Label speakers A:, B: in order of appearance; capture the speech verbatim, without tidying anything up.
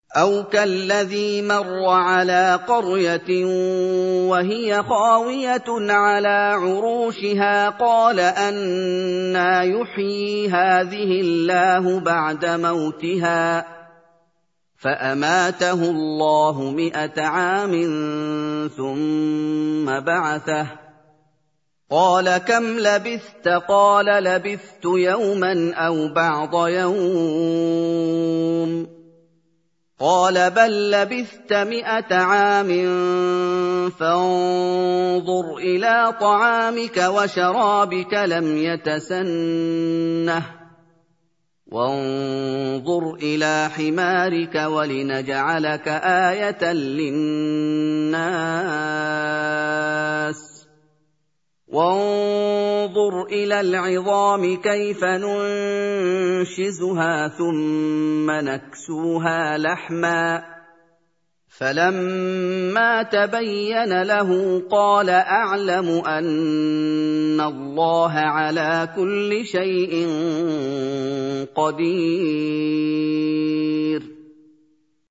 A: أَوْ كَالَّذِي مَرَّ عَلَىٰ قَرْيَةٍ وَهِيَ خَاوِيَةٌ عَلَىٰ عُرُوشِهَا قَالَ أَنَّىٰ يُحْيِي هَٰذِهِ اللَّهُ بَعْدَ مَوْتِهَا ۖ فَأَمَاتَهُ اللَّهُ مِائَةَ عَامٍ ثُمَّ بَعَثَهُ ۖ قَالَ كَمْ لَبِثْتَ ۖ قَالَ لَبِثْتُ يَوْمًا أَوْ بَعْضَ يَوْمٍ ۖ قَالَ بَل لَّبِثْتَ مِائَةَ عَامٍ فَانظُرْ إِلَىٰ طَعَامِكَ وَشَرَابِكَ لَمْ يَتَسَنَّهْ ۖ وَانظُرْ إِلَىٰ حِمَارِكَ وَلِنَجْعَلَكَ آيَةً لِّلنَّاسِ ۖ وَانظُرْ إِلَى الْعِظَامِ كَيْفَ نُنشِزُهَا ثُمَّ نَكْسُوهَا لَحْمًا ۚ فَلَمَّا تَبَيَّنَ لَهُ قَالَ أَعْلَمُ أَنَّ اللَّهَ عَلَىٰ كُلِّ شَيْءٍ قَدِيرٌ.